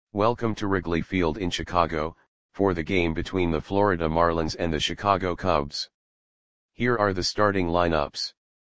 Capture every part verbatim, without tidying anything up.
Welcome to Wrigley Field in Chicago, for the game between the Florida Marlins and the Chicago Cubs. Here are the starting lineups.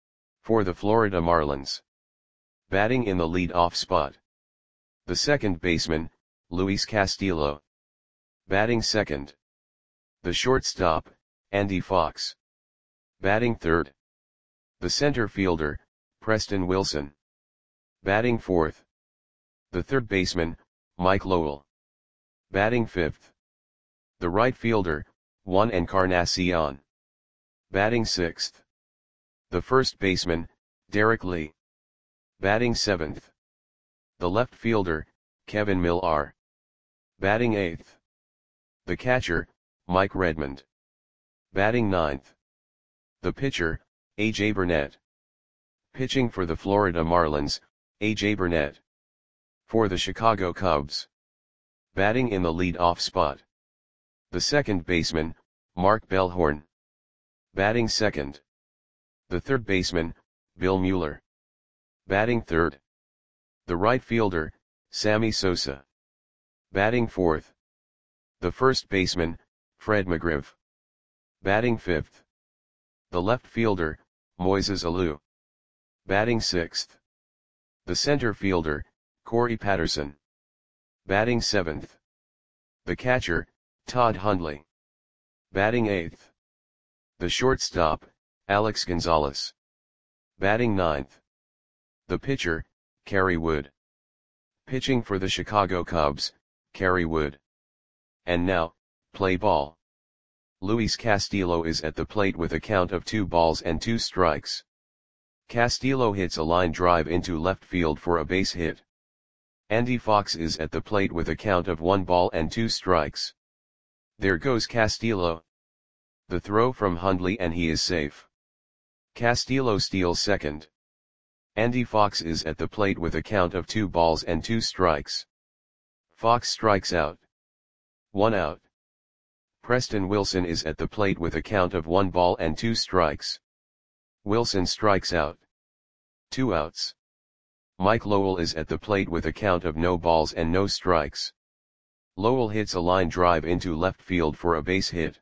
For the Florida Marlins. Batting in the lead-off spot. The second baseman, Luis Castillo. Batting second. The shortstop, Andy Fox. Batting third. The center fielder, Preston Wilson. Batting fourth. The third baseman, Mike Lowell. Batting fifth. The right fielder, Juan Encarnacion. Batting sixth. The first baseman, Derek Lee. Batting seventh. The left fielder, Kevin Millar. Batting eighth. The catcher, Mike Redmond. Batting ninth. The pitcher, A J Burnett. Pitching for the Florida Marlins, A J Burnett. For the Chicago Cubs. Batting in the lead-off spot. The second baseman, Mark Bellhorn. Batting second. The third baseman, Bill Mueller. Batting third. The right fielder, Sammy Sosa. Batting fourth. The first baseman, Fred McGriff. Batting fifth. The left fielder, Moises Alou. Batting sixth. The center fielder, Corey Patterson. Batting seventh. The catcher, Todd Hundley. Batting eighth. The shortstop, Alex Gonzalez. Batting ninth. The pitcher, Kerry Wood. Pitching for the Chicago Cubs, Kerry Wood. And now, play ball. Luis Castillo is at the plate with a count of two balls and two strikes. Castillo hits a line drive into left field for a base hit. Andy Fox is at the plate with a count of one ball and two strikes. There goes Castillo. The throw from Hundley and he is safe. Castillo steals second. Andy Fox is at the plate with a count of two balls and two strikes. Fox strikes out. One out. Preston Wilson is at the plate with a count of one ball and two strikes. Wilson strikes out. Two outs. Mike Lowell is at the plate with a count of no balls and no strikes. Lowell hits a line drive into left field for a base hit.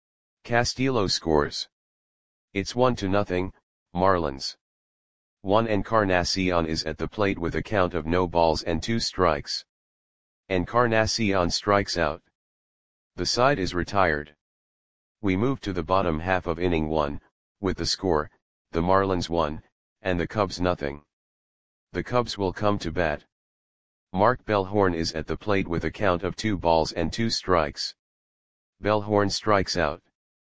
Castillo scores. It's one to nothing, Marlins. Juan Encarnacion is at the plate with a count of no balls and two strikes. Encarnacion strikes out. The side is retired. We move to the bottom half of inning one, with the score, the Marlins one, and the Cubs nothing. The Cubs will come to bat. Mark Bellhorn is at the plate with a count of two balls and two strikes. Bellhorn strikes out.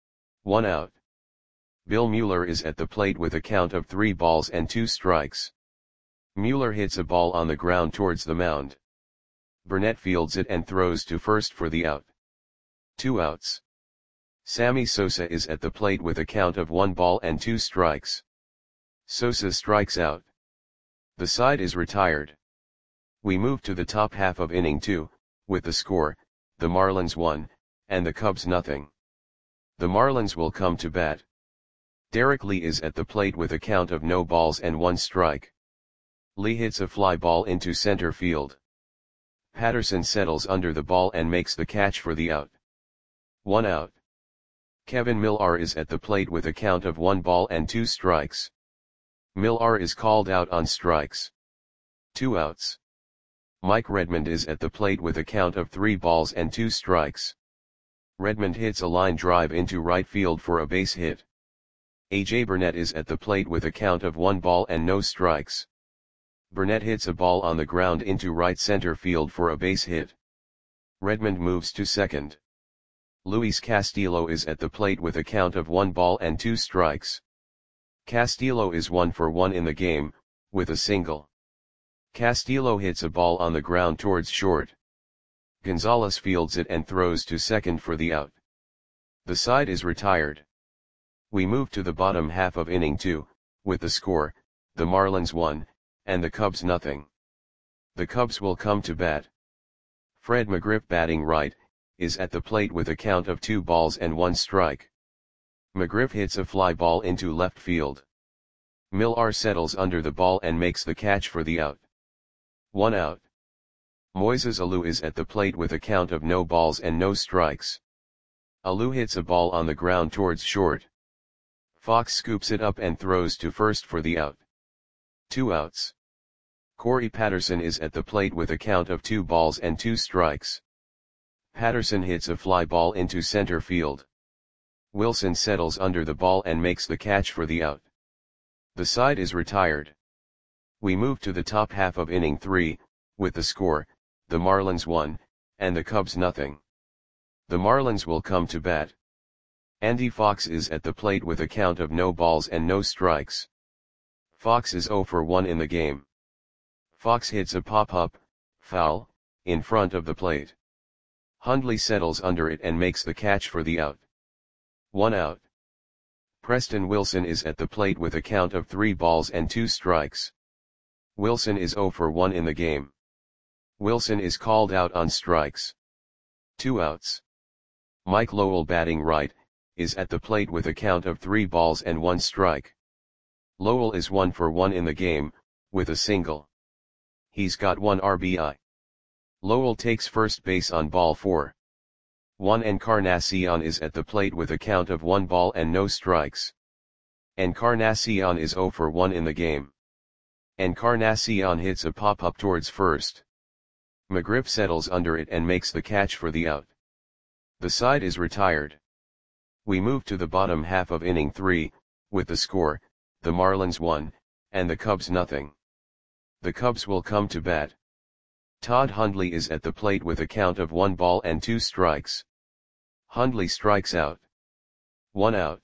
One out. Bill Mueller is at the plate with a count of three balls and two strikes. Mueller hits a ball on the ground towards the mound. Burnett fields it and throws to first for the out. Two outs. Sammy Sosa is at the plate with a count of one ball and two strikes. Sosa strikes out. The side is retired. We move to the top half of inning two, with the score, the Marlins one, and the Cubs nothing. The Marlins will come to bat. Derek Lee is at the plate with a count of no balls and one strike. Lee hits a fly ball into center field. Patterson settles under the ball and makes the catch for the out. One out. Kevin Millar is at the plate with a count of one ball and two strikes. Millar is called out on strikes. Two outs. Mike Redmond is at the plate with a count of three balls and two strikes. Redmond hits a line drive into right field for a base hit. A J Burnett is at the plate with a count of one ball and no strikes. Burnett hits a ball on the ground into right center field for a base hit. Redmond moves to second. Luis Castillo is at the plate with a count of one ball and two strikes. Castillo is one for one in the game, with a single. Castillo hits a ball on the ground towards short. Gonzalez fields it and throws to second for the out. The side is retired. We move to the bottom half of inning two, with the score, the Marlins one, and the Cubs nothing. The Cubs will come to bat. Fred McGriff batting right, is at the plate with a count of two balls and one strike. McGriff hits a fly ball into left field. Millar settles under the ball and makes the catch for the out. One out. Moises Alou is at the plate with a count of no balls and no strikes. Alou hits a ball on the ground towards short. Fox scoops it up and throws to first for the out. Two outs. Corey Patterson is at the plate with a count of two balls and two strikes. Patterson hits a fly ball into center field. Wilson settles under the ball and makes the catch for the out. The side is retired. We move to the top half of inning three, with the score, the Marlins one, and the Cubs nothing. The Marlins will come to bat. Andy Fox is at the plate with a count of no balls and no strikes. Fox is oh for one in the game. Fox hits a pop-up, foul, in front of the plate. Hundley settles under it and makes the catch for the out. One out. Preston Wilson is at the plate with a count of three balls and two strikes. Wilson is oh for one in the game. Wilson is called out on strikes. Two outs. Mike Lowell, batting right, is at the plate with a count of three balls and one strike. Lowell is one for one in the game, with a single. He's got one R B I. Lowell takes first base on ball four. Juan Encarnacion is at the plate with a count of one ball and no strikes. Encarnacion is oh for one in the game. Encarnacion hits a pop-up towards first. McGriff settles under it and makes the catch for the out. The side is retired. We move to the bottom half of inning three, with the score, the Marlins one, and the Cubs nothing. The Cubs will come to bat. Todd Hundley is at the plate with a count of one ball and two strikes. Hundley strikes out. One out.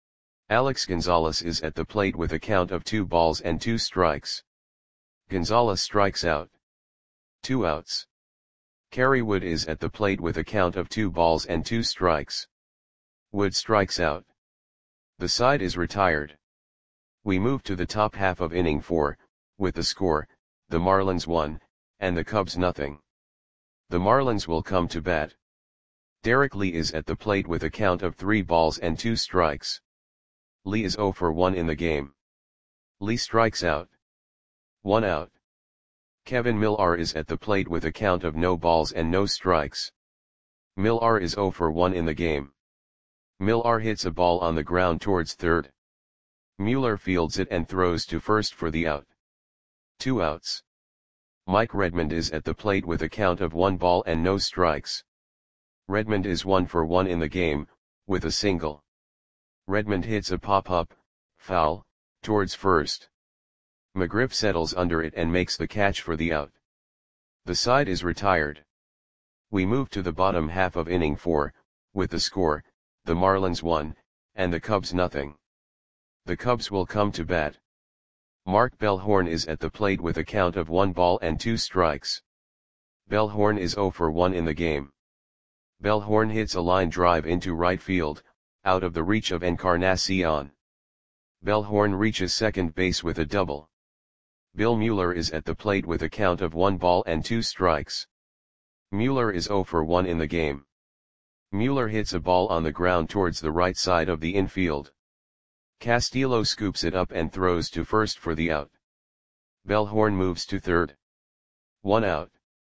Alex Gonzalez is at the plate with a count of two balls and two strikes. Gonzalez strikes out. Two outs. Kerry Wood is at the plate with a count of two balls and two strikes. Wood strikes out. The side is retired. We move to the top half of inning four, with the score, the Marlins one, and the Cubs nothing. The Marlins will come to bat. Derek Lee is at the plate with a count of three balls and two strikes. Lee is oh for one in the game. Lee strikes out. One out. Kevin Millar is at the plate with a count of no balls and no strikes. Millar is oh for one in the game. Millar hits a ball on the ground towards third. Mueller fields it and throws to first for the out. Two outs. Mike Redmond is at the plate with a count of one ball and no strikes. Redmond is one for one in the game, with a single. Redmond hits a pop-up, foul, towards first. McGriff settles under it and makes the catch for the out. The side is retired. We move to the bottom half of inning four, with the score, the Marlins one, and the Cubs nothing. The Cubs will come to bat. Mark Bellhorn is at the plate with a count of one ball and two strikes. Bellhorn is oh for one in the game. Bellhorn hits a line drive into right field, out of the reach of Encarnacion. Bellhorn reaches second base with a double. Bill Mueller is at the plate with a count of one ball and two strikes. Mueller is oh for one in the game. Mueller hits a ball on the ground towards the right side of the infield. Castillo scoops it up and throws to first for the out. Bellhorn moves to third. One out.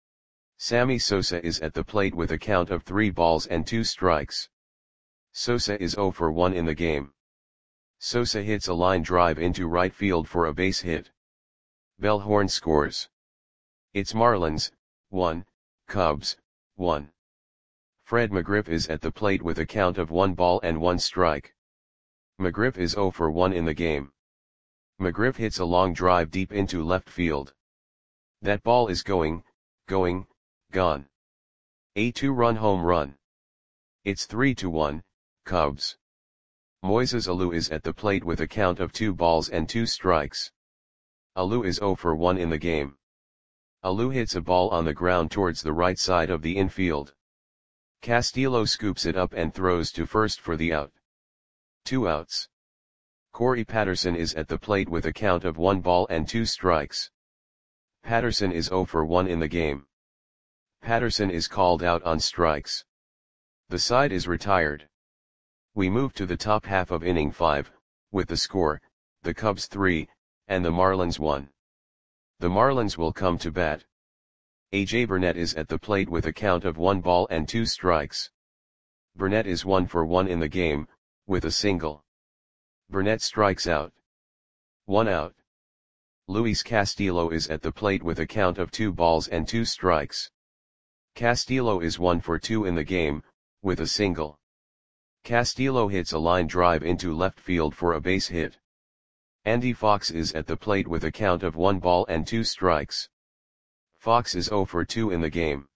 Sammy Sosa is at the plate with a count of three balls and two strikes. Sosa is oh for one in the game. Sosa hits a line drive into right field for a base hit. Bellhorn scores. It's Marlins, one, Cubs, one. Fred McGriff is at the plate with a count of one ball and one strike. McGriff is oh for one in the game. McGriff hits a long drive deep into left field. That ball is going, going, gone. A two-run home run. It's three to one, Cubs. Moises Alou is at the plate with a count of two balls and two strikes. Alou is oh for one in the game. Alou hits a ball on the ground towards the right side of the infield. Castillo scoops it up and throws to first for the out. Two outs. Corey Patterson is at the plate with a count of one ball and two strikes. Patterson is oh for one in the game. Patterson is called out on strikes. The side is retired. We move to the top half of inning five, with the score, the Cubs three, and the Marlins one. The Marlins will come to bat. A J Burnett is at the plate with a count of one ball and two strikes. Burnett is one for one in the game, with a single. Burnett strikes out. One out. Luis Castillo is at the plate with a count of two balls and two strikes. Castillo is one for two in the game, with a single. Castillo hits a line drive into left field for a base hit. Andy Fox is at the plate with a count of one ball and two strikes. Fox is zero for two in the game.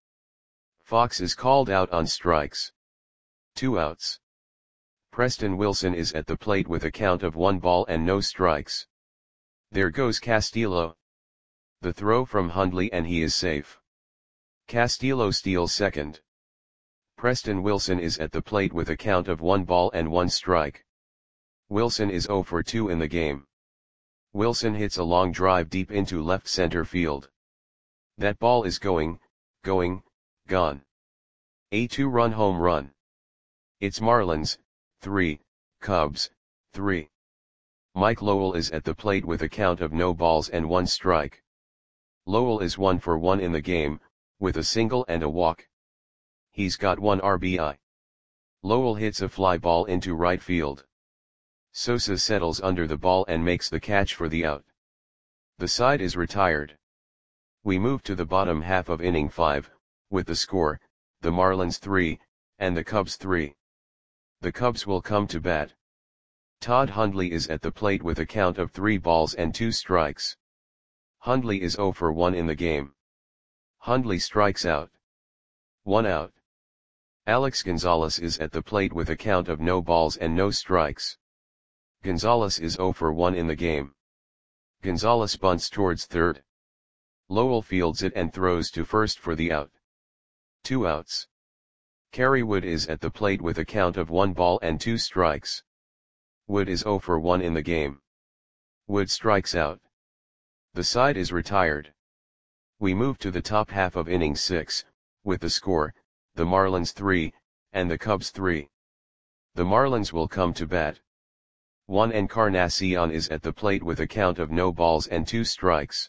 Fox is called out on strikes. Two outs. Preston Wilson is at the plate with a count of one ball and no strikes. There goes Castillo. The throw from Hundley and he is safe. Castillo steals second. Preston Wilson is at the plate with a count of one ball and one strike. Wilson is zero for two in the game. Wilson hits a long drive deep into left center field. That ball is going, going, gone. A two-run home run. It's Marlins, three, Cubs, three. Mike Lowell is at the plate with a count of no balls and one strike. Lowell is one for one in the game, with a single and a walk. He's got one R B I. Lowell hits a fly ball into right field. Sosa settles under the ball and makes the catch for the out. The side is retired. We move to the bottom half of inning five, with the score, the Marlins three, and the Cubs three. The Cubs will come to bat. Todd Hundley is at the plate with a count of three balls and two strikes. Hundley is zero for one in the game. Hundley strikes out. One out. Alex Gonzalez is at the plate with a count of no balls and no strikes. Gonzalez is zero for one in the game. Gonzalez bunts towards third. Lowell fields it and throws to first for the out. Two outs. Kerry Wood is at the plate with a count of one ball and two strikes. Wood is zero for one in the game. Wood strikes out. The side is retired. We move to the top half of inning six, with the score, the Marlins three, and the Cubs three. The Marlins will come to bat. Juan Encarnacion is at the plate with a count of no balls and two strikes.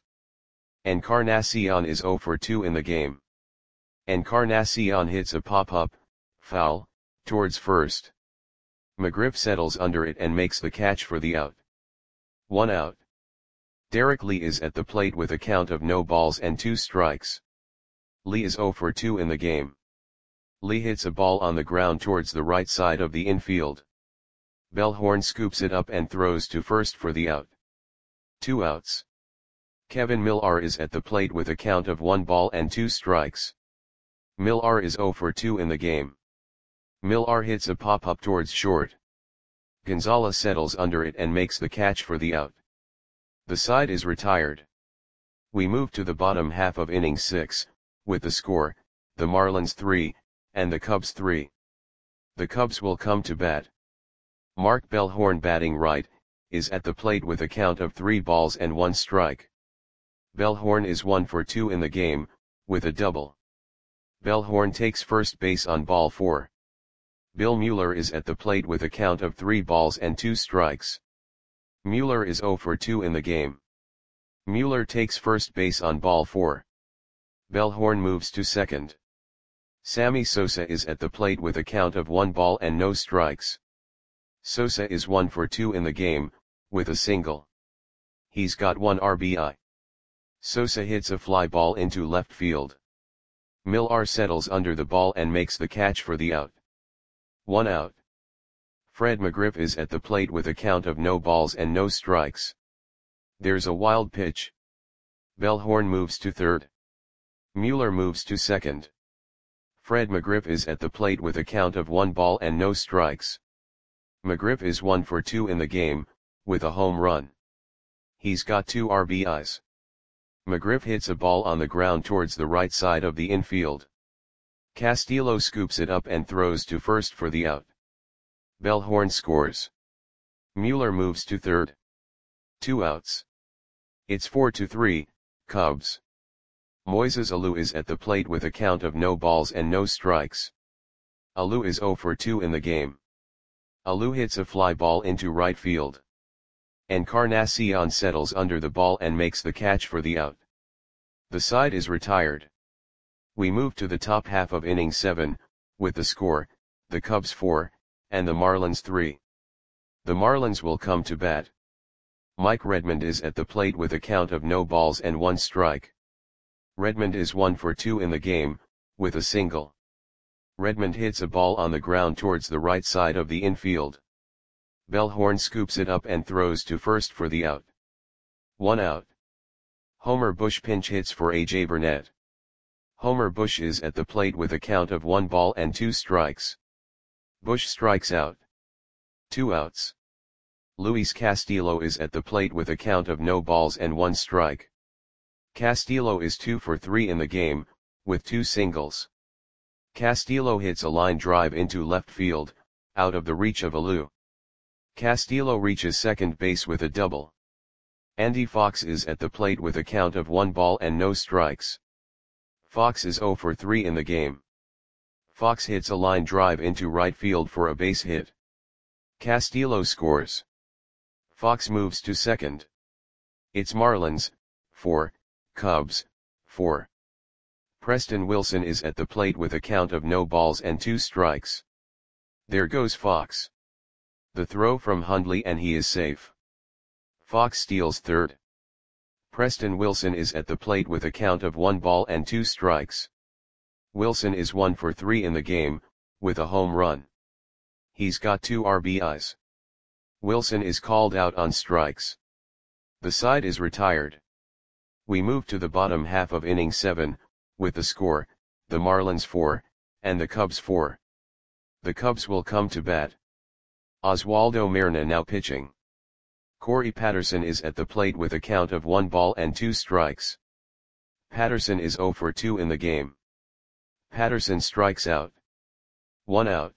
Encarnacion is zero for two in the game. Encarnacion hits a pop-up, foul, towards first. McGriff settles under it and makes the catch for the out. One out. Derek Lee is at the plate with a count of no balls and two strikes. Lee is zero for two in the game. Lee hits a ball on the ground towards the right side of the infield. Bellhorn scoops it up and throws to first for the out. Two outs. Kevin Millar is at the plate with a count of one ball and two strikes. Millar is zero for two in the game. Millar hits a pop-up towards short. Gonzalez settles under it and makes the catch for the out. The side is retired. We move to the bottom half of inning six, with the score, the Marlins three, and the Cubs three. The Cubs will come to bat. Mark Bellhorn, batting right, is at the plate with a count of three balls and one strike. Bellhorn is one for two in the game, with a double. Bellhorn takes first base on ball four. Bill Mueller is at the plate with a count of three balls and two strikes. Mueller is zero for two in the game. Mueller takes first base on ball four. Bellhorn moves to second. Sammy Sosa is at the plate with a count of one ball and no strikes. Sosa is one for two in the game, with a single. He's got one R B I. Sosa hits a fly ball into left field. Millar settles under the ball and makes the catch for the out. One out. Fred McGriff is at the plate with a count of no balls and no strikes. There's a wild pitch. Bellhorn moves to third. Mueller moves to second. Fred McGriff is at the plate with a count of one ball and no strikes. McGriff is one for two in the game, with a home run. He's got two R B Is. McGriff hits a ball on the ground towards the right side of the infield. Castillo scoops it up and throws to first for the out. Bellhorn scores. Mueller moves to third. Two outs. It's four to three, Cubs. Moises Alou is at the plate with a count of no balls and no strikes. Alou is zero for two in the game. Alou hits a fly ball into right field. Encarnacion settles under the ball and makes the catch for the out. The side is retired. We move to the top half of inning seven, with the score, the Cubs four, and the Marlins three. The Marlins will come to bat. Mike Redmond is at the plate with a count of no balls and one strike. Redmond is one for two in the game, with a single. Redmond hits a ball on the ground towards the right side of the infield. Bellhorn scoops it up and throws to first for the out. One out. Homer Bush pinch hits for A J Burnett. Homer Bush is at the plate with a count of one ball and two strikes. Bush strikes out. Two outs. Luis Castillo is at the plate with a count of no balls and one strike. Castillo is two for three in the game, with two singles. Castillo hits a line drive into left field, out of the reach of Alou. Castillo reaches second base with a double. Andy Fox is at the plate with a count of one ball and no strikes. Fox is zero for three in the game. Fox hits a line drive into right field for a base hit. Castillo scores. Fox moves to second. It's Marlins, four, Cubs, four. Preston Wilson is at the plate with a count of no balls and two strikes. There goes Fox. The throw from Hundley and he is safe. Fox steals third. Preston Wilson is at the plate with a count of one ball and two strikes. Wilson is one for three in the game, with a home run. He's got two R B Is. Wilson is called out on strikes. The side is retired. We move to the bottom half of inning seven, with the score, the Marlins four, and the Cubs four. The Cubs will come to bat. Oswaldo Merna now pitching. Corey Patterson is at the plate with a count of one ball and two strikes. Patterson is zero for two in the game. Patterson strikes out. One out.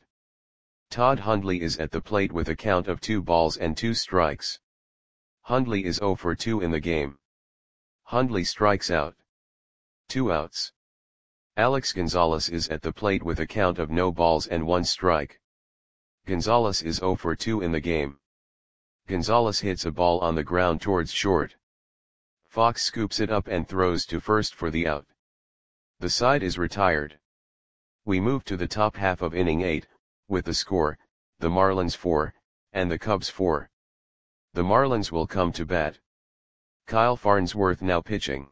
Todd Hundley is at the plate with a count of two balls and two strikes. Hundley is zero for two in the game. Hundley strikes out. Two outs. Alex Gonzalez is at the plate with a count of no balls and one strike. Gonzalez is zero for two in the game. Gonzalez hits a ball on the ground towards short. Fox scoops it up and throws to first for the out. The side is retired. We move to the top half of inning eight, with the score, the Marlins four, and the Cubs four. The Marlins will come to bat. Kyle Farnsworth now pitching.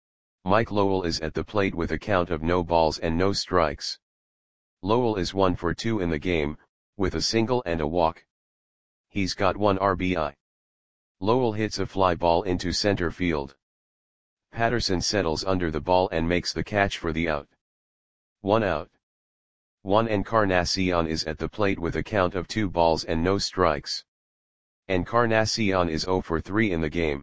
Mike Lowell is at the plate with a count of no balls and no strikes. Lowell is one for two in the game, with a single and a walk. He's got one R B I. Lowell hits a fly ball into center field. Patterson settles under the ball and makes the catch for the out. One out. Juan Encarnacion is at the plate with a count of two balls and no strikes. Encarnacion is zero for three in the game.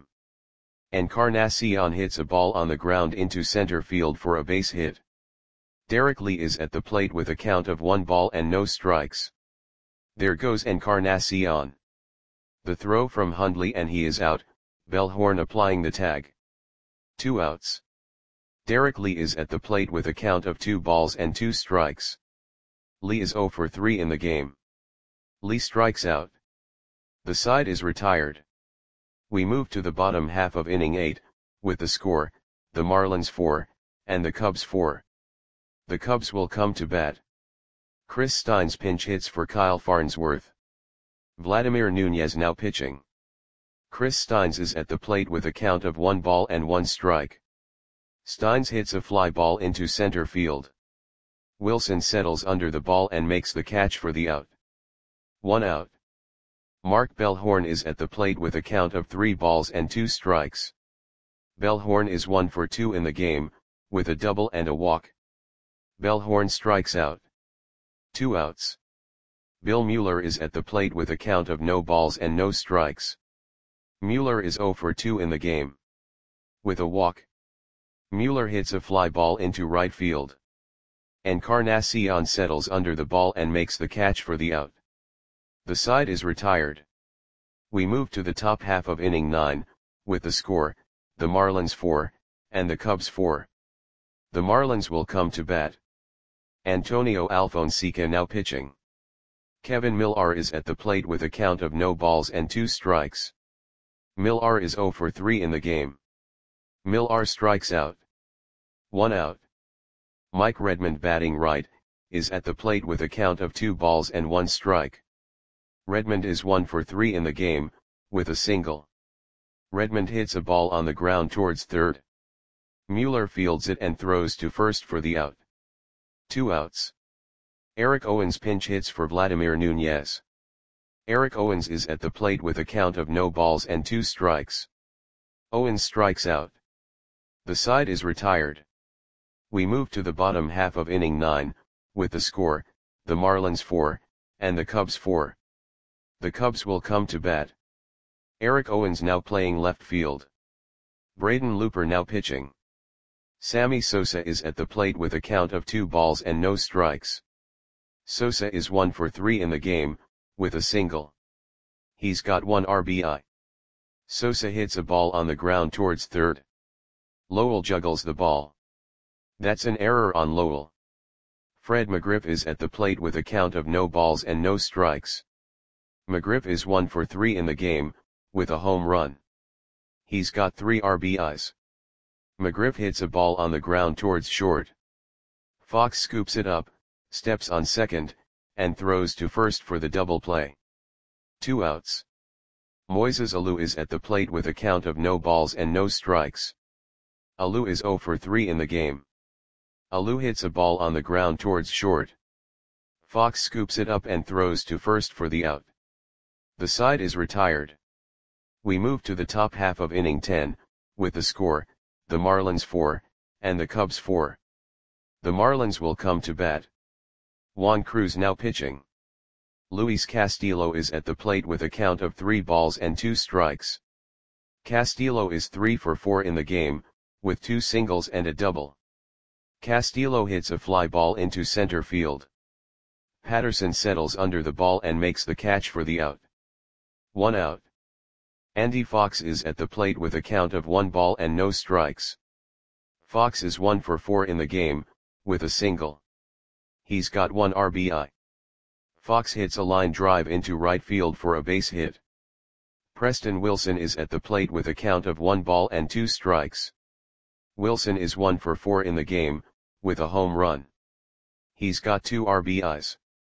Encarnacion hits a ball on the ground into center field for a base hit. Derek Lee is at the plate with a count of one ball and no strikes. There goes Encarnacion. The throw from Hundley and he is out, Bellhorn applying the tag. Two outs. Derek Lee is at the plate with a count of two balls and two strikes. Lee is zero for three in the game. Lee strikes out. The side is retired. We move to the bottom half of inning eight, with the score, the Marlins four, and the Cubs four. The Cubs will come to bat. Chris Steins pinch hits for Kyle Farnsworth. Vladimir Nunez now pitching. Chris Steins is at the plate with a count of one ball and one strike. Steins hits a fly ball into center field. Wilson settles under the ball and makes the catch for the out. One out. Mark Bellhorn is at the plate with a count of three balls and two strikes. Bellhorn is one for two in the game, with a double and a walk. Bellhorn strikes out. Two outs. Bill Mueller is at the plate with a count of no balls and no strikes. Mueller is zero for two in the game. With a walk. Mueller hits a fly ball into right field. Encarnacion settles under the ball and makes the catch for the out. The side is retired. We move to the top half of inning nine, with the score, the Marlins four, and the Cubs four. The Marlins will come to bat. Antonio Alfonseca now pitching. Kevin Millar is at the plate with a count of no balls and two strikes. Millar is zero for three in the game. Millar strikes out. One out. Mike Redmond batting right, is at the plate with a count of two balls and one strike. Redmond is one for three in the game, with a single. Redmond hits a ball on the ground towards third. Mueller fields it and throws to first for the out. Two outs. Eric Owens pinch hits for Vladimir Nunez. Eric Owens is at the plate with a count of no balls and two strikes. Owens strikes out. The side is retired. We move to the bottom half of inning nine, with the score, the Marlins four, and the Cubs four. The Cubs will come to bat. Eric Owens now playing left field. Braden Looper now pitching. Sammy Sosa is at the plate with a count of two balls and no strikes. Sosa is one for three in the game, with a single. He's got one R B I. Sosa hits a ball on the ground towards third. Lowell juggles the ball. That's an error on Lowell. Fred McGriff is at the plate with a count of no balls and no strikes. McGriff is one for three in the game, with a home run. He's got three R B Is. McGriff hits a ball on the ground towards short. Fox scoops it up, steps on second, and throws to first for the double play. Two outs. Moises Alou is at the plate with a count of no balls and no strikes. Alou is zero for three in the game. Alou hits a ball on the ground towards short. Fox scoops it up and throws to first for the out. The side is retired. We move to the top half of inning ten, with the score, the Marlins four, and the Cubs four. The Marlins will come to bat. Juan Cruz now pitching. Luis Castillo is at the plate with a count of three balls and two strikes. Castillo is three for four in the game, with two singles and a double. Castillo hits a fly ball into center field. Patterson settles under the ball and makes the catch for the out. One out. Andy Fox is at the plate with a count of one ball and no strikes. Fox is one for four in the game, with a single. He's got one R B I. Fox hits a line drive into right field for a base hit. Preston Wilson is at the plate with a count of one ball and two strikes. Wilson is one for four in the game, with a home run. He's got two R B Is.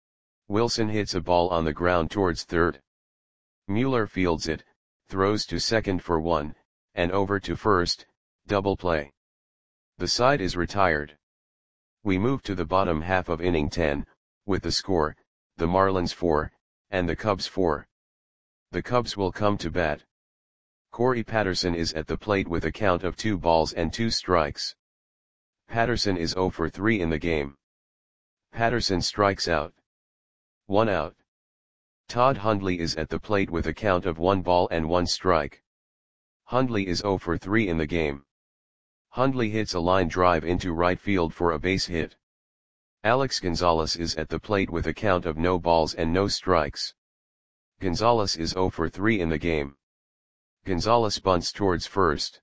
Wilson hits a ball on the ground towards third. Mueller fields it, throws to second for one, and over to first, double play. The side is retired. We move to the bottom half of inning ten, with the score, the Marlins four, and the Cubs four. The Cubs will come to bat. Corey Patterson is at the plate with a count of two balls and two strikes. Patterson is zero for three in the game. Patterson strikes out. One out. Todd Hundley is at the plate with a count of one ball and one strike. Hundley is zero for three in the game. Hundley hits a line drive into right field for a base hit. Alex Gonzalez is at the plate with a count of no balls and no strikes. Gonzalez is zero for three in the game. Gonzalez bunts towards first.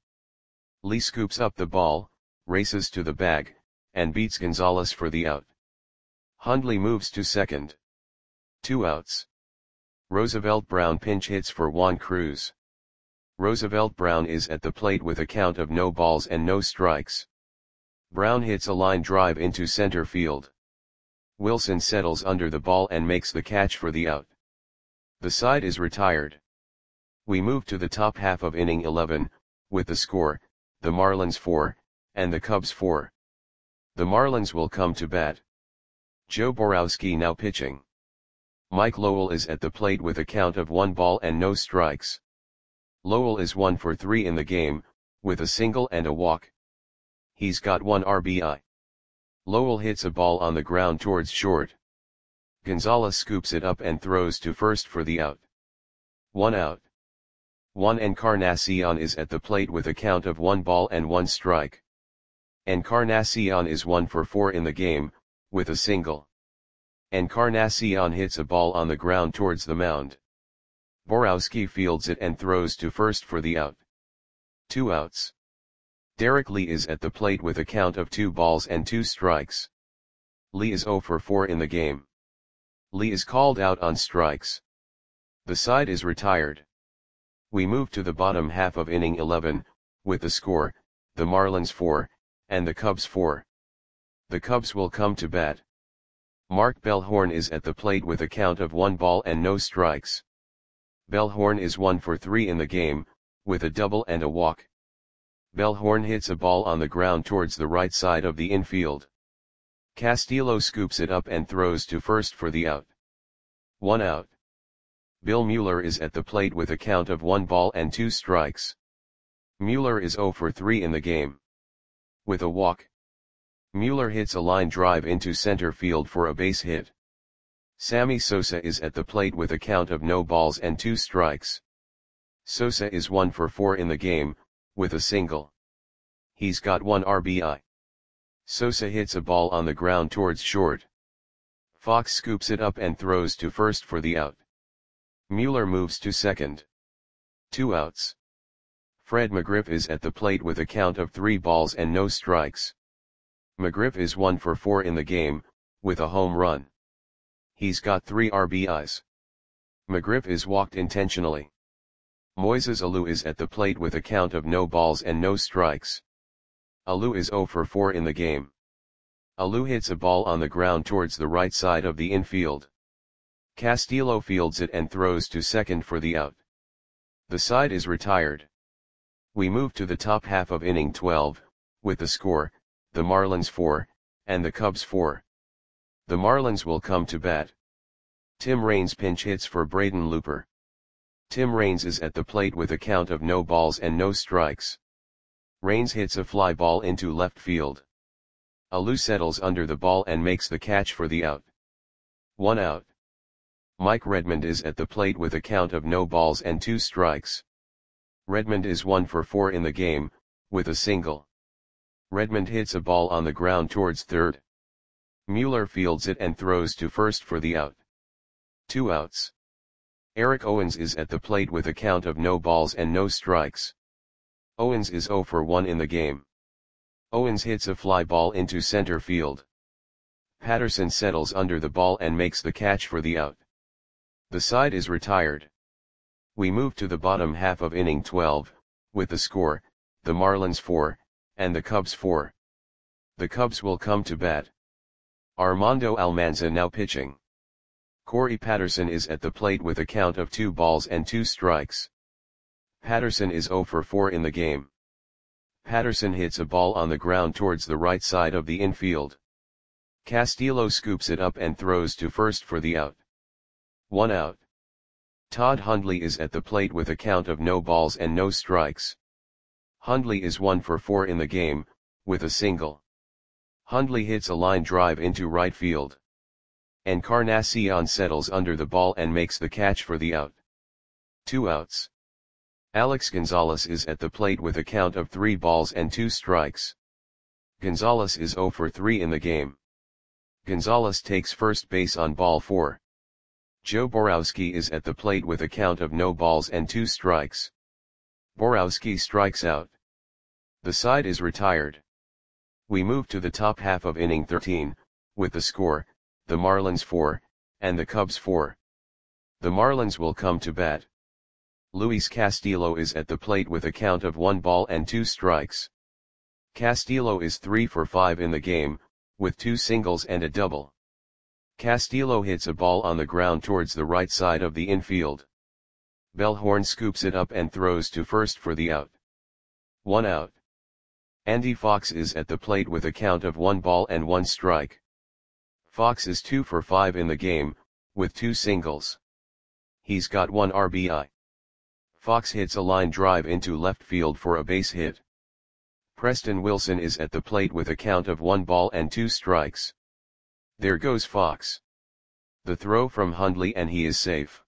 Lee scoops up the ball, races to the bag, and beats Gonzalez for the out. Hundley moves to second. Two outs. Roosevelt Brown pinch hits for Juan Cruz. Roosevelt Brown is at the plate with a count of no balls and no strikes. Brown hits a line drive into center field. Wilson settles under the ball and makes the catch for the out. The side is retired. We move to the top half of inning eleven, with the score, the Marlins four, and the Cubs four. The Marlins will come to bat. Joe Borowski now pitching. Mike Lowell is at the plate with a count of one ball and no strikes. Lowell is one for three in the game, with a single and a walk. He's got one R B I. Lowell hits a ball on the ground towards short. Gonzalez scoops it up and throws to first for the out. One out. Juan Encarnacion is at the plate with a count of one ball and one strike. Encarnacion is one for four in the game, with a single. Encarnacion hits a ball on the ground towards the mound. Borowski fields it and throws to first for the out. Two outs. Derek Lee is at the plate with a count of two balls and two strikes. Lee is zero for four in the game. Lee is called out on strikes. The side is retired. We move to the bottom half of inning eleven, with the score, the Marlins four, and the Cubs four. The Cubs will come to bat. Mark Bellhorn is at the plate with a count of one ball and no strikes. Bellhorn is one for three in the game, with a double and a walk. Bellhorn hits a ball on the ground towards the right side of the infield. Castillo scoops it up and throws to first for the out. One out. Bill Mueller is at the plate with a count of one ball and two strikes. Mueller is zero for three in the game. With a walk. Mueller hits a line drive into center field for a base hit. Sammy Sosa is at the plate with a count of no balls and two strikes. Sosa is one for four in the game, with a single. He's got one R B I. Sosa hits a ball on the ground towards short. Fox scoops it up and throws to first for the out. Mueller moves to second. Two outs. Fred McGriff is at the plate with a count of three balls and no strikes. McGriff is one for four in the game, with a home run. He's got three R B Is. McGriff is walked intentionally. Moises Alou is at the plate with a count of no balls and no strikes. Alou is zero for four in the game. Alou hits a ball on the ground towards the right side of the infield. Castillo fields it and throws to second for the out. The side is retired. We move to the top half of inning twelve, with the score, the Marlins four, and the Cubs four. The Marlins will come to bat. Tim Raines pinch hits for Braden Looper. Tim Raines is at the plate with a count of no balls and no strikes. Raines hits a fly ball into left field. Alou settles under the ball and makes the catch for the out. One out. Mike Redmond is at the plate with a count of no balls and two strikes. Redmond is one for four in the game, with a single. Redmond hits a ball on the ground towards third. Mueller fields it and throws to first for the out. Two outs. Eric Owens is at the plate with a count of no balls and no strikes. Owens is zero for one in the game. Owens hits a fly ball into center field. Patterson settles under the ball and makes the catch for the out. The side is retired. We move to the bottom half of inning twelve, with the score, the Marlins four, and the Cubs four. The Cubs will come to bat. Armando Almanza now pitching. Corey Patterson is at the plate with a count of two balls and two strikes. Patterson is zero for four in the game. Patterson hits a ball on the ground towards the right side of the infield. Castillo scoops it up and throws to first for the out. One out. Todd Hundley is at the plate with a count of no balls and no strikes. Hundley is one for four in the game, with a single. Hundley hits a line drive into right field. Encarnacion settles under the ball and makes the catch for the out. Two outs. Alex Gonzalez is at the plate with a count of three balls and two strikes. Gonzalez is zero for three in the game. Gonzalez takes first base on ball four. Joe Borowski is at the plate with a count of no balls and two strikes. Borowski strikes out. The side is retired. We move to the top half of inning thirteen, with the score, the Marlins four, and the Cubs four. The Marlins will come to bat. Luis Castillo is at the plate with a count of one ball and two strikes. Castillo is three for five in the game, with two singles and a double. Castillo hits a ball on the ground towards the right side of the infield. Bellhorn scoops it up and throws to first for the out. One out. Andy Fox is at the plate with a count of one ball and one strike. Fox is two for five in the game, with two singles. He's got one R B I. Fox hits a line drive into left field for a base hit. Preston Wilson is at the plate with a count of one ball and two strikes. There goes Fox. The throw from Hundley and he is safe.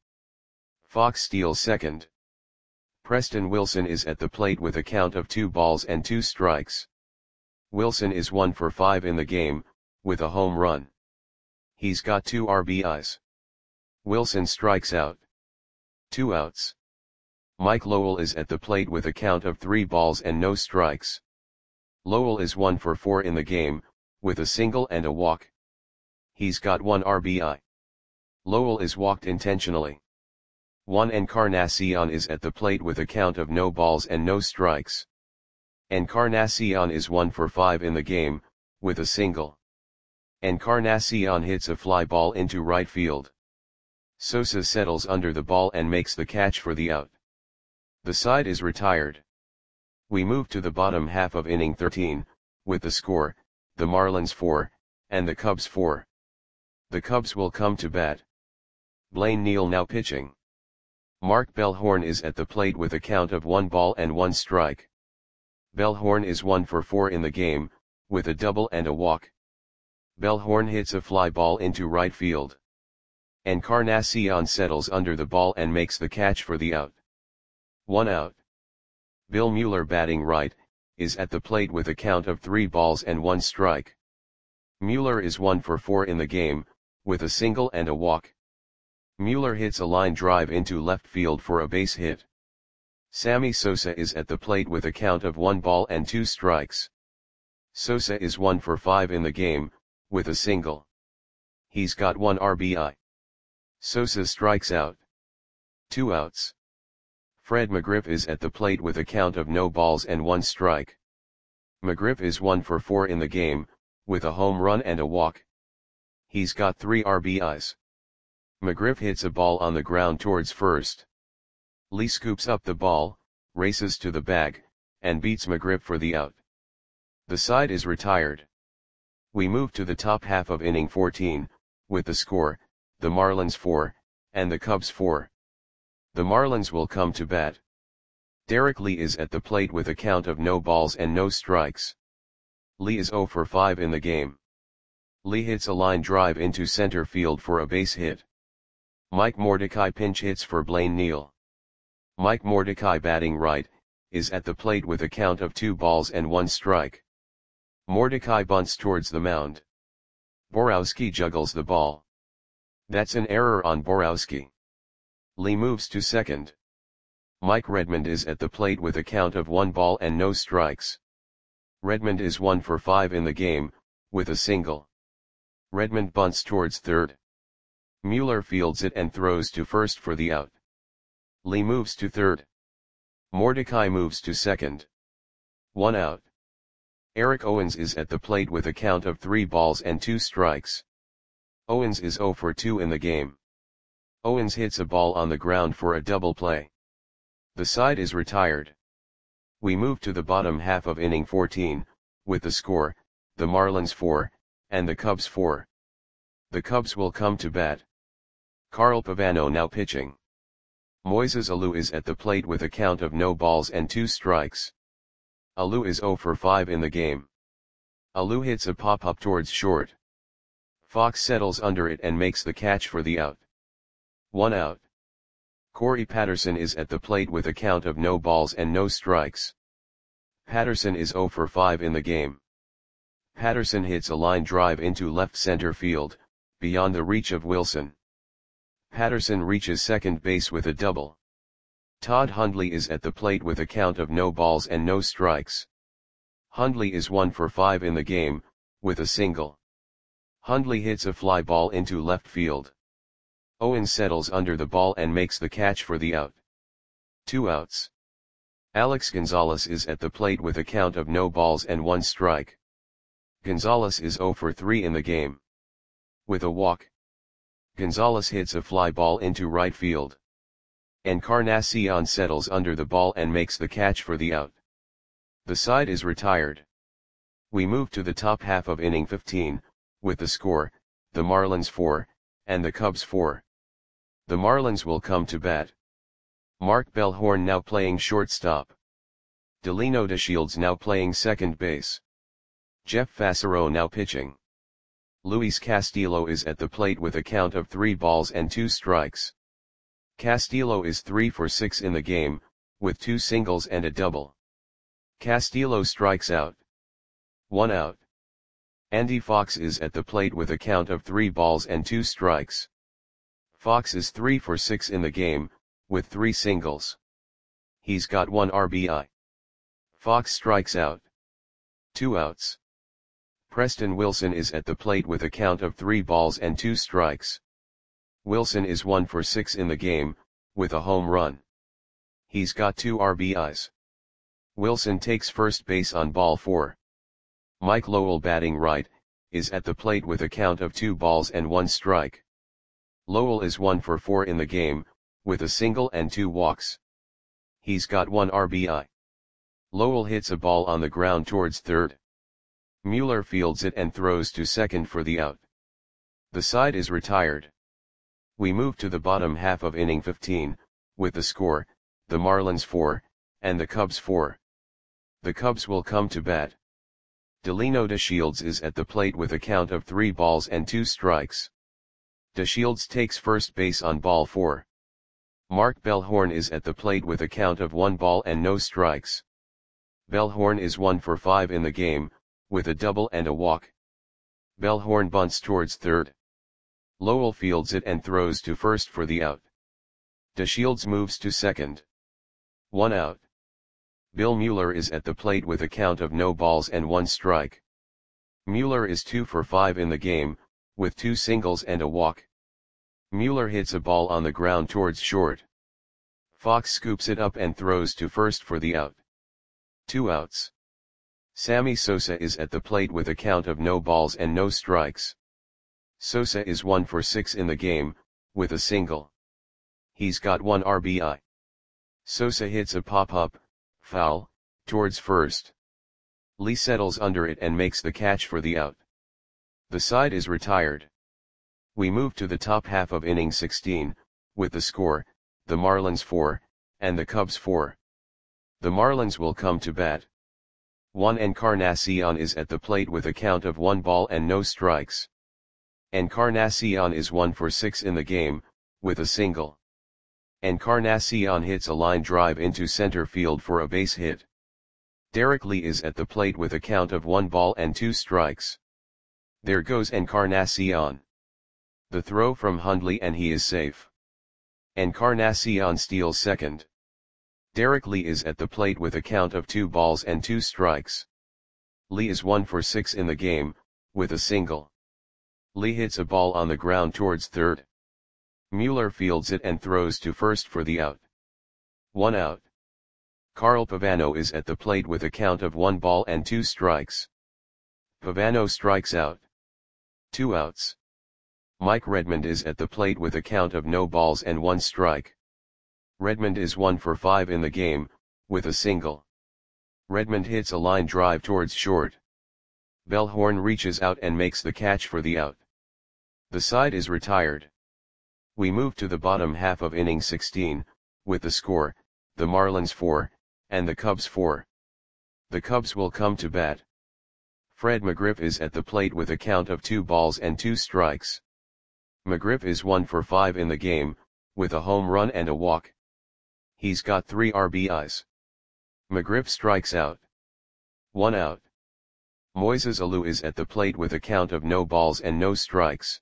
Fox steals second. Preston Wilson is at the plate with a count of two balls and two strikes. Wilson is one for five in the game, with a home run. He's got two R B Is. Wilson strikes out. Two outs. Mike Lowell is at the plate with a count of three balls and no strikes. Lowell is one for four in the game, with a single and a walk. He's got one R B I. Lowell is walked intentionally. Juan Encarnacion is at the plate with a count of no balls and no strikes. Encarnacion is one for five in the game, with a single. Encarnacion hits a fly ball into right field. Sosa settles under the ball and makes the catch for the out. The side is retired. We move to the bottom half of inning thirteen, with the score, the Marlins four, and the Cubs four. The Cubs will come to bat. Blaine Neal now pitching. Mark Bellhorn is at the plate with a count of one ball and one strike. Bellhorn is one for four in the game, with a double and a walk. Bellhorn hits a fly ball into right field. Encarnacion settles under the ball and makes the catch for the out. One out. Bill Mueller batting right, is at the plate with a count of three balls and one strike. Mueller is one for four in the game, with a single and a walk. Mueller hits a line drive into left field for a base hit. Sammy Sosa is at the plate with a count of one ball and two strikes. Sosa is one for five in the game, with a single. He's got one R B I. Sosa strikes out. Two outs. Fred McGriff is at the plate with a count of no balls and one strike. McGriff is one for four in the game, with a home run and a walk. He's got three R B Is. McGriff hits a ball on the ground towards first. Lee scoops up the ball, races to the bag, and beats McGriff for the out. The side is retired. We move to the top half of inning fourteen, with the score, the Marlins four, and the Cubs four. The Marlins will come to bat. Derek Lee is at the plate with a count of no balls and no strikes. Lee is zero for five in the game. Lee hits a line drive into center field for a base hit. Mike Mordecai pinch hits for Blaine Neal. Mike Mordecai batting right, is at the plate with a count of two balls and one strike. Mordecai bunts towards the mound. Borowski juggles the ball. That's an error on Borowski. Lee moves to second. Mike Redmond is at the plate with a count of one ball and no strikes. Redmond is one for five in the game, with a single. Redmond bunts towards third. Mueller fields it and throws to first for the out. Lee moves to third. Mordecai moves to second. One out. Eric Owens is at the plate with a count of three balls and two strikes. Owens is zero for two in the game. Owens hits a ball on the ground for a double play. The side is retired. We move to the bottom half of inning fourteen, with the score, the Marlins four, and the Cubs four. The Cubs will come to bat. Carl Pavano now pitching. Moises Alou is at the plate with a count of no balls and two strikes. Alou is zero for five in the game. Alou hits a pop-up towards short. Fox settles under it and makes the catch for the out. One out. Corey Patterson is at the plate with a count of no balls and no strikes. Patterson is zero for five in the game. Patterson hits a line drive into left center field, beyond the reach of Wilson. Patterson reaches second base with a double. Todd Hundley is at the plate with a count of no balls and no strikes. Hundley is one for five in the game, with a single. Hundley hits a fly ball into left field. Owens settles under the ball and makes the catch for the out. Two outs. Alex Gonzalez is at the plate with a count of no balls and one strike. Gonzalez is zero for three in the game. With a walk. Gonzalez hits a fly ball into right field. Encarnacion settles under the ball and makes the catch for the out. The side is retired. We move to the top half of inning fifteen, with the score, the Marlins four, and the Cubs four. The Marlins will come to bat. Mark Bellhorn now playing shortstop. Delino DeShields now playing second base. Jeff Fassero now pitching. Luis Castillo is at the plate with a count of three balls and two strikes. Castillo is three for six in the game, with two singles and a double. Castillo strikes out. One out. Andy Fox is at the plate with a count of three balls and two strikes. Fox is three for six in the game, with three singles. He's got one R B I. Fox strikes out. Two outs. Preston Wilson is at the plate with a count of three balls and two strikes. Wilson is one for six in the game, with a home run. He's got two R B Is. Wilson takes first base on ball four. Mike Lowell batting right, is at the plate with a count of two balls and one strike. Lowell is one for four in the game, with a single and two walks. He's got one R B I. Lowell hits a ball on the ground towards third. Mueller fields it and throws to second for the out. The side is retired. We move to the bottom half of inning fifteen, with the score, the Marlins four, and the Cubs four. The Cubs will come to bat. Delino DeShields is at the plate with a count of three balls and two strikes. DeShields takes first base on ball four. Mark Bellhorn is at the plate with a count of one ball and no strikes. Bellhorn is one for five in the game, with a double and a walk. Bellhorn bunts towards third. Lowell fields it and throws to first for the out. DeShields moves to second. One out. Bill Mueller is at the plate with a count of no balls and one strike. Mueller is two for five in the game, with two singles and a walk. Mueller hits a ball on the ground towards short. Fox scoops it up and throws to first for the out. Two outs. Sammy Sosa is at the plate with a count of no balls and no strikes. Sosa is one for six in the game, with a single. He's got one R B I. Sosa hits a pop-up, foul, towards first. Lee settles under it and makes the catch for the out. The side is retired. We move to the top half of inning sixteen, with the score, the Marlins four, and the Cubs four. The Marlins will come to bat. Juan Encarnacion is at the plate with a count of one ball and no strikes. Encarnacion is one for six in the game, with a single. Encarnacion hits a line drive into center field for a base hit. Derek Lee is at the plate with a count of one ball and two strikes. There goes Encarnacion. The throw from Hundley and he is safe. Encarnacion steals second. Derek Lee is at the plate with a count of two balls and two strikes. Lee is one for six in the game, with a single. Lee hits a ball on the ground towards third. Mueller fields it and throws to first for the out. One out. Carl Pavano is at the plate with a count of one ball and two strikes. Pavano strikes out. Two outs. Mike Redmond is at the plate with a count of no balls and one strike. Redmond is one for five in the game, with a single. Redmond hits a line drive towards short. Bellhorn reaches out and makes the catch for the out. The side is retired. We move to the bottom half of inning sixteen, with the score, the Marlins four, and the Cubs four. The Cubs will come to bat. Fred McGriff is at the plate with a count of two balls and two strikes. McGriff is one for five in the game, with a home run and a walk. He's got three R B Is. McGriff strikes out. One out. Moises Alou is at the plate with a count of no balls and no strikes.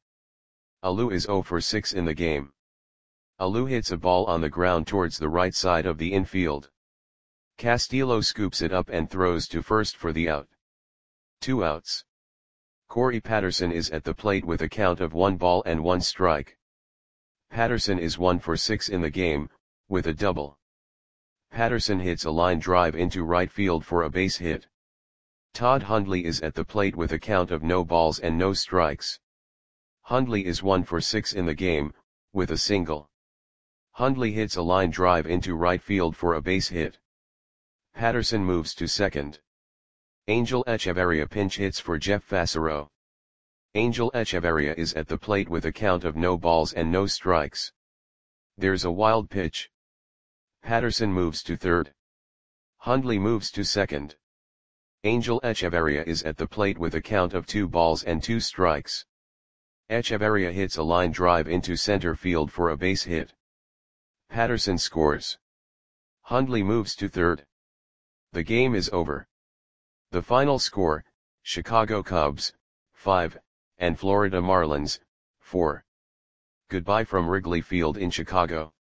Alou is zero for six in the game. Alou hits a ball on the ground towards the right side of the infield. Castillo scoops it up and throws to first for the out. Two outs. Corey Patterson is at the plate with a count of one ball and one strike. Patterson is one for six in the game, with a double. Patterson hits a line drive into right field for a base hit. Todd Hundley is at the plate with a count of no balls and no strikes. Hundley is one for six in the game, with a single. Hundley hits a line drive into right field for a base hit. Patterson moves to second. Angel Echeverria pinch hits for Jeff Fassero. Angel Echeverria is at the plate with a count of no balls and no strikes. There's a wild pitch. Patterson moves to third. Hundley moves to second. Angel Echeverria is at the plate with a count of two balls and two strikes. Echeverria hits a line drive into center field for a base hit. Patterson scores. Hundley moves to third. The game is over. The final score, Chicago Cubs, five, and Florida Marlins, four. Goodbye from Wrigley Field in Chicago.